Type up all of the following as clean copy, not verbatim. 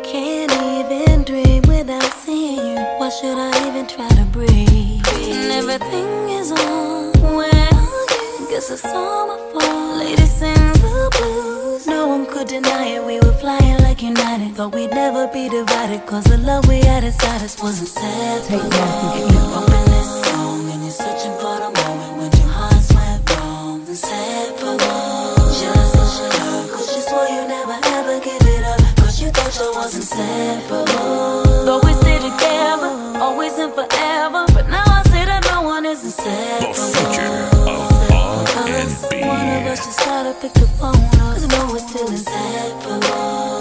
Can't even dream without seeing you. Why should I even try to breathe? And everything is on. Where are you? Guess it's all my fault. Lady sings the blues. No one could deny it. We were flying like United. Thought we'd never be divided. Cause the love we had inside us wasn't sad. Take nasty. If you're bumping this song and you're searching for the moment when your hearts went wrong, then separate. Just cause you swore you never ever give it up. Cause you thought you wasn't separable. Though we stay together, always and forever. But now I say that no one is inseparable. The future of R&B. One of us just gotta pick the phone up. Cause no we're still inseparable.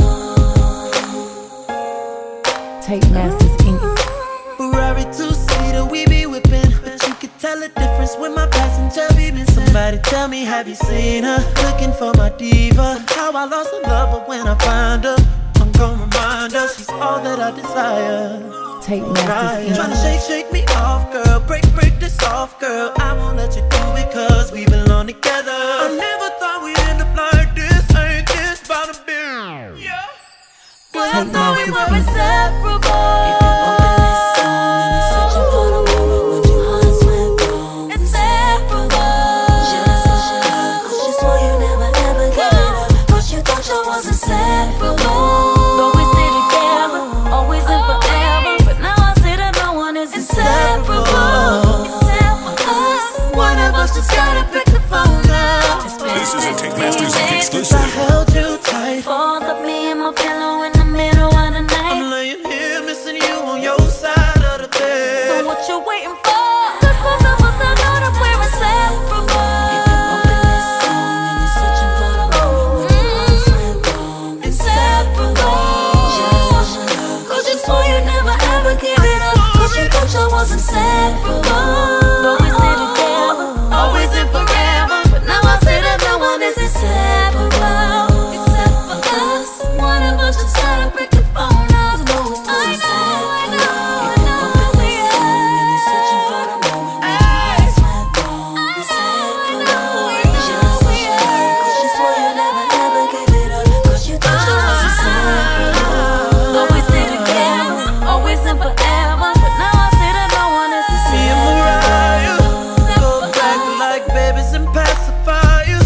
Take Masters Inc. Ferrari two-seater, we be whipping. But you could tell the difference when my passenger be missing. Somebody tell me, have you seen her? Looking for my diva. Somehow I lost a lover when I find her. I'm gonna remind her she's all that I desire. Take Masters Inc. Tryna shake me off, girl. Break this off, girl. I won't let you do it cause we belong together. I never thought we'd end up like this. Ain't this about a beer? Yeah. But I thought we were inseparable. If you're bumping this song and you're searching for the moment when your hearts went wrong, inseparable. Just cause you swore you never ever give it up. Cause you thought you was inseparable. Though we stay together, always and forever. But now I say that no one is inseparable. Except for us. One of us just gotta pick the phone up. This is a Take Masters I exclusive. held you tight. Fold up me and my pillow in the middle of the night. I'm laying here missing you on your side of the bed. So what you waiting for? Cause both of us I know that we're inseparable. If you're bumping this song and you're searching for the moment when your hearts went wrong, inseparable. Cause you swore you never ever give it up. Cause you thought you was inseparable. Though we stay together, always and forever. But now I say that no one is inseparable. Except for us. One of us just gotta pick the phone up. I know, we are. And you're searching for the moment when your hearts went wrong. Inseparable. Cause you swore you never ever give it up. Cause you thought you was inseparable. Though we stay together, always and forever. But now I say that no one is Me and Mariah inseparable. go back like babies and pacifiers.